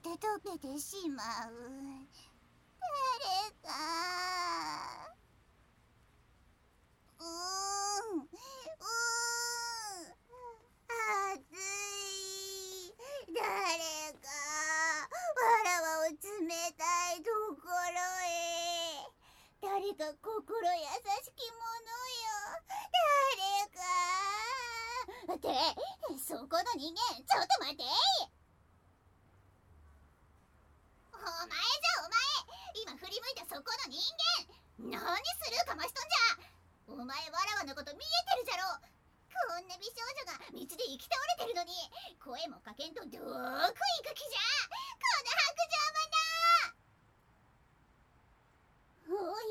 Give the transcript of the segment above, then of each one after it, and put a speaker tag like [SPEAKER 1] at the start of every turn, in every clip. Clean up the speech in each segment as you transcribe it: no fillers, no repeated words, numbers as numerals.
[SPEAKER 1] て溶けてしまう。誰か。熱い。誰かわらわを冷たいところへ。誰か心優しき者よ。誰か。ってそこの人間、ちょっと待て。お前じゃお前、今振り向いたそこの人間、何スルーかましとんじゃ。お前わらわのこと見えてるじゃろ。こんな美少女が道で行き倒れてるのに声もかけんとどこ行く気じゃ。この白状魔な。おいおいおいおいおい、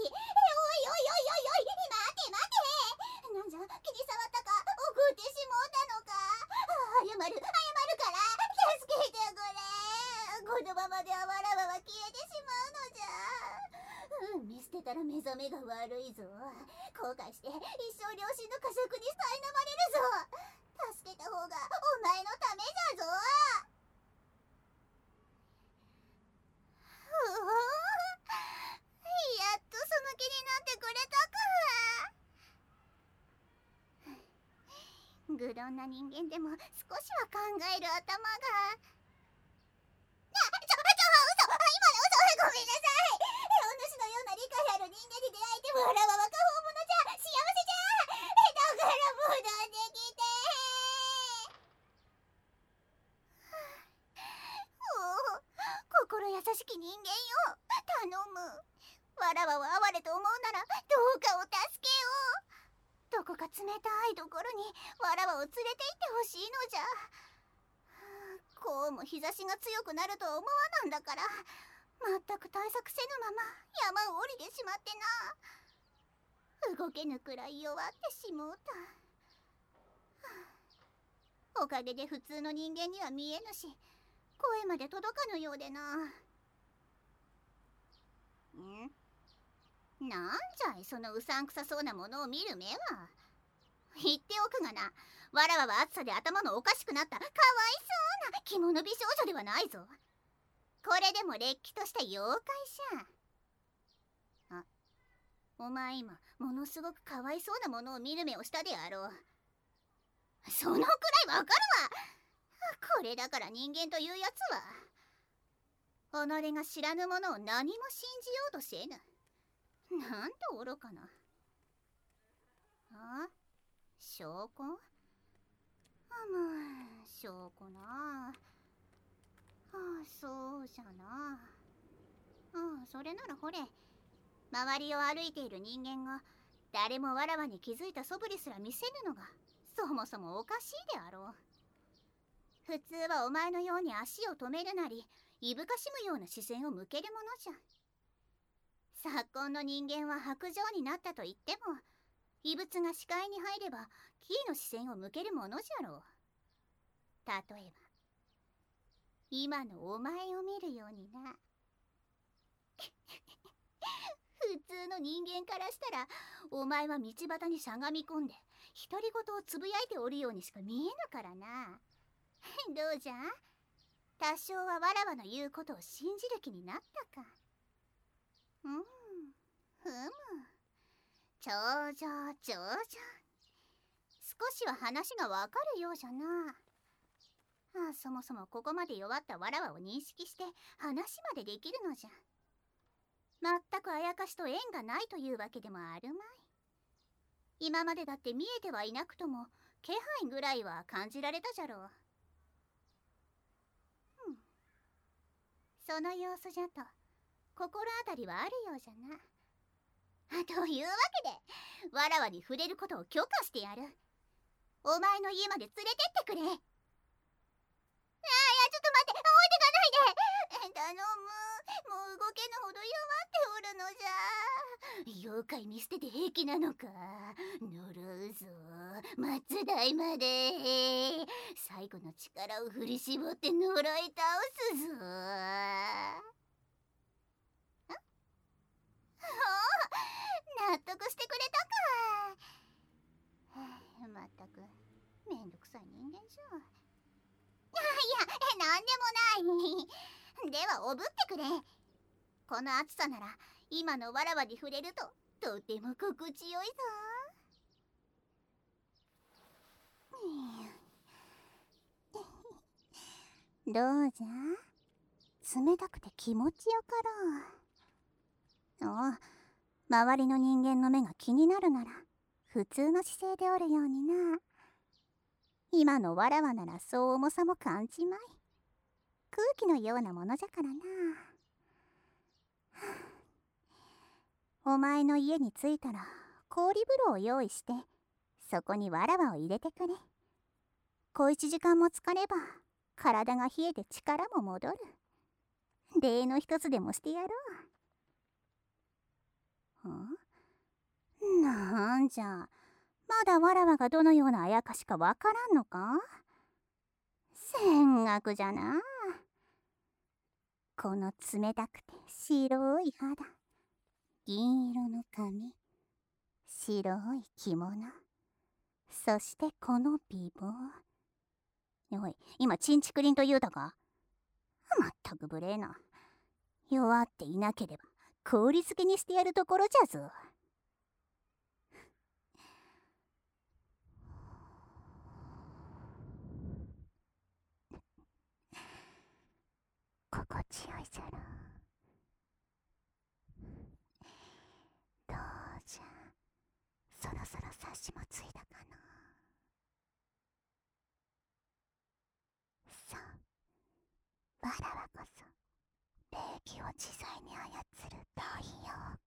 [SPEAKER 1] 待て待て。なんじゃ、気に障ったか。怒ってしもうたのか。謝るから助けてくれ。このままではわらわは消えてしまうのじゃ。見捨てたら目覚めが悪いぞ。後悔して一生両親の呵責に苛まれるぞ。助けた方がお前のためじゃぞ。やっとその気になってくれたか。愚鈍な人間でも少しは考える頭が。嘘、今の嘘、ごめんなさい。お主のような理解ある人間に出会えてわらわは過保物じゃ。幸せじゃ。だから戻ってきて。心優しき人間よ、頼む。わらわを哀れと思うならどうかお助けを。どこか冷たいところにわらわを連れて行ってほしいのじゃ。こうも日差しが強くなるとは思わなんだから、全く対策せぬまま山を降りてしまってな。動けぬくらい弱ってしもうた。おかげで普通の人間には見えぬし、声まで届かぬようでな。なんじゃいそのうさんくさそうなものを見る目は。言っておくがな、わらわは暑さで頭のおかしくなったかわいそうな着物美少女ではないぞ。これでもれっきとした妖怪じゃ。あ、お前今ものすごくかわいそうなものを見る目をしたであろう。そのくらいわかるわ。これだから人間というやつは、己が知らぬものを何も信じようとせぬ。なんと愚かな。あ、証拠？証拠な。そうじゃな。それならほれ、周りを歩いている人間が誰もわらわに気づいた素振りすら見せぬのがそもそもおかしいであろう。普通はお前のように足を止めるなりいぶかしむような視線を向けるものじゃ。昨今の人間は白状になったと言っても、異物が視界に入ればキーの視線を向けるものじゃろう。例えば今のお前を見るようにな。普通の人間からしたらお前は道端にしゃがみ込んで独り言をつぶやいておるようにしか見えぬからな。どうじゃ、多少はわらわの言うことを信じる気になったか。ふむ、上々。少しは話がわかるようじゃな。そもそもここまで弱ったわらわを認識して話までできるのじゃ。全くあやかしと縁がないというわけでもあるまい。今までだって見えてはいなくとも気配ぐらいは感じられたじゃろう。その様子じゃと心当たりはあるようじゃな。というわけでわらわに触れることを許可してやる。お前の家まで連れてってくれ。いや、ちょっと待って、置いてかないで。頼む、もう動けぬほど弱っておるのじゃ。妖怪見捨てて平気なのか。呪うぞ、末代まで。最後の力を振り絞って呪い倒すぞ。納得してくれたか。まったくめんどくさい人間じゃ。いや、なんでもない。 ではおぶってくれ。この暑さなら今のわらわに触れるととても心地よいぞ。どうじゃ、冷たくて気持ちよかろう。おう、周りの人間の目が気になるなら普通の姿勢でおるようにな。今のわらわならそう重さも感じまい。空気のようなものじゃからな。お前の家に着いたら氷風呂を用意して、そこにわらわを入れてくれ。小一時間も浸かれば体が冷えて力も戻る。礼の一つでもしてやろう。なんじゃ、まだわらわがどのようなあやかしかわからんのか。戦学じゃな。この冷たくて白い肌、銀色の髪、白い着物、そしてこの美貌。おい、今チンチクリンと言うたか。まったく無礼な。弱っていなければ氷漬けにしてやるところじゃぞ。心地よいじゃろう。どうじゃ、そろそろ察しもついたかな。さあ、わらわこそ霊気を自在に操る太陽。